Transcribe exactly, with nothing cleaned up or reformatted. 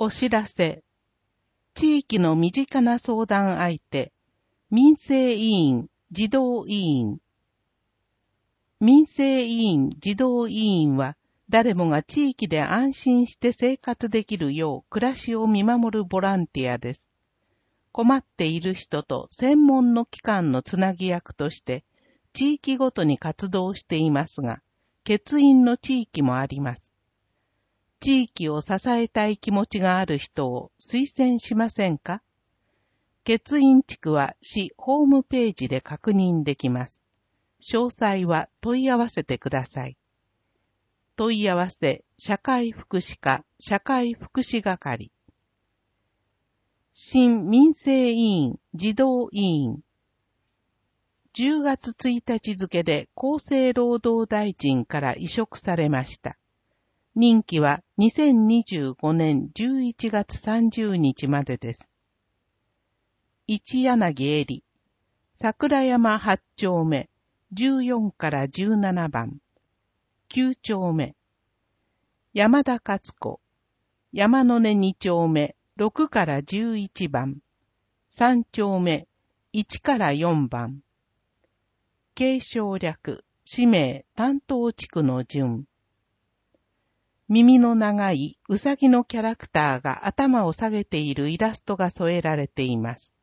お知らせ。地域の身近な相談相手、民生委員、児童委員。民生委員、児童委員は、誰もが地域で安心して生活できるよう暮らしを見守るボランティアです。困っている人と専門の機関のつなぎ役として、地域ごとに活動していますが、欠員の地域もあります。地域を支えたい気持ちがある人を推薦しませんか？欠員地区は市ホームページで確認できます。詳細は問い合わせてください。問い合わせ、社会福祉課、社会福祉係。新民生委員、児童委員。じゅうがつついたち付で厚生労働大臣から委嘱されました。任期はにせんにじゅうごねんじゅういちがつさんじゅうにちまでです。一柳恵里、桜山はちちょうめ、じゅうよんからじゅうななばん。きゅうちょうめ。山田勝子、山の根にちょうめ、ろくからじゅういちばん。さんちょうめ、いちからよんばん。継承略、氏名、担当地区の順。耳の長いうさぎのキャラクターが頭を下げているイラストが添えられています。